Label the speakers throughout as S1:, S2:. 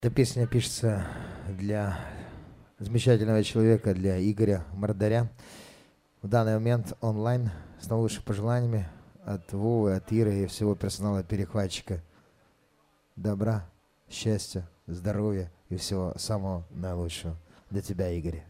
S1: Эта песня пишется для замечательного человека, для Игоря Мордаря. В данный момент онлайн с наилучшими пожеланиями от Вовы, от Иры и всего персонала перехватчика. Добра, счастья, здоровья и всего самого наилучшего для тебя, Игорь.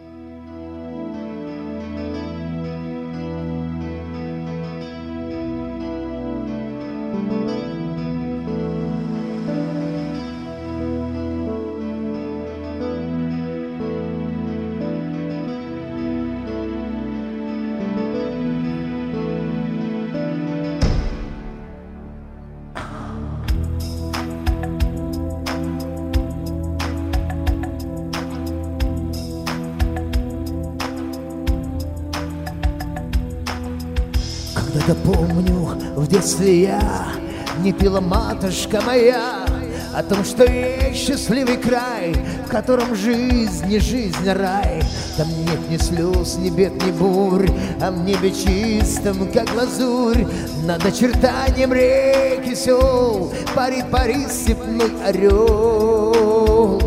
S2: Когда-то помню, в детстве я не пела матушка моя о том, что есть счастливый край, в котором жизнь не жизнь, а рай. Там нет ни слез, ни бед, ни бурь, а в небе чистом, как лазурь, над очертанием рек и сел парит степной орел.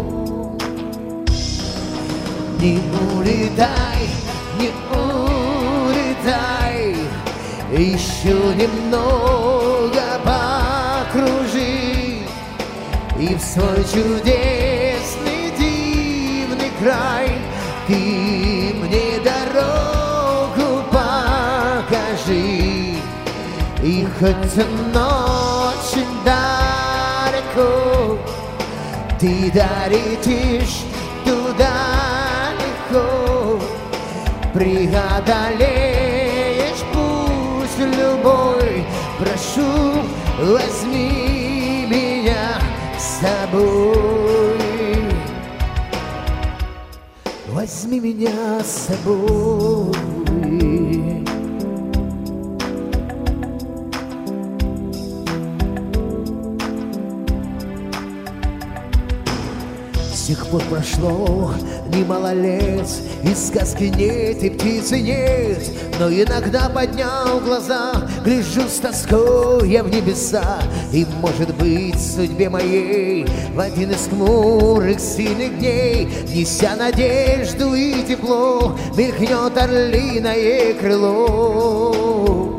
S2: Не улетай, не улетай, еще немного покружи, и в свой чудесный дивный край ты мне дорогу покажи. И хоть ночь далеко, ты долетишь туда легко, преодолеешь путь любой. Прошу, возьми меня с собой, возьми меня с собой. С тех пор прошло немало лет, и сказки нет, и птицы нет, но иногда, поднял глаза, гляжу с тоской я в небеса. И, может быть, судьбе моей в один из хмурых сильных дней, неся надежду и тепло, мелькнет орлиное крыло.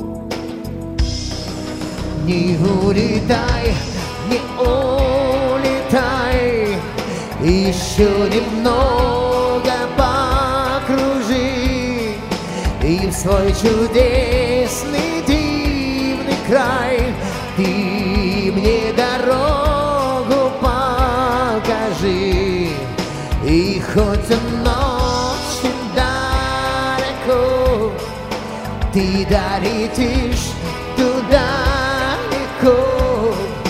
S2: Не улетай, не улетай, еще немного покружи, и в свой чудесный дивный край ты мне дорогу покажи. И хоть ночь далеко, ты долетишь туда легко,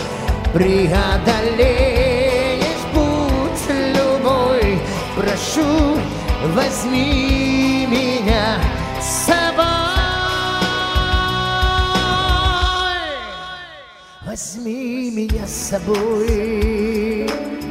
S2: преодолеешь путь любой. Прошу, возьми меня с собой, возьми меня с собой.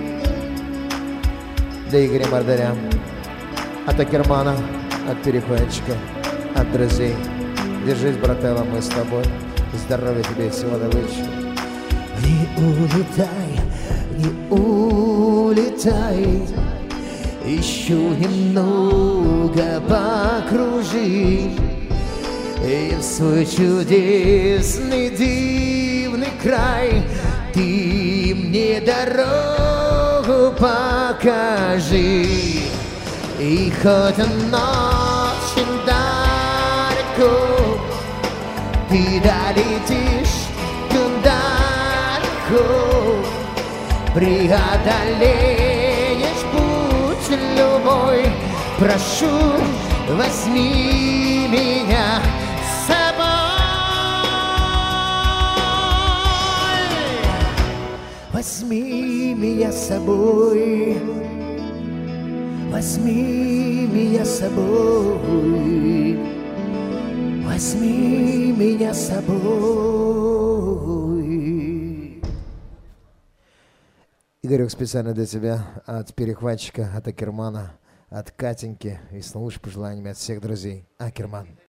S1: Для Игоря Мордаря, от Акермана, от перехватчика, от друзей. Держись, брателло, мы с тобой. Здоровья тебе и всего наилучшего.
S2: Не улетай, не улетай, еще немного покружи, и в свой чудесный дивный край ты мне дорогу покажи. И хоть ночь далеко, ты долетишь туда легко, преодолеешь путь любой. Прошу, возьми меня с собой, возьми меня с собой, возьми меня с собой, возьми меня с собой.
S1: Игорек, специально для тебя от перехватчика, от Акермана, от Катеньки и с наилучшими пожеланиями от всех друзей. Акерман.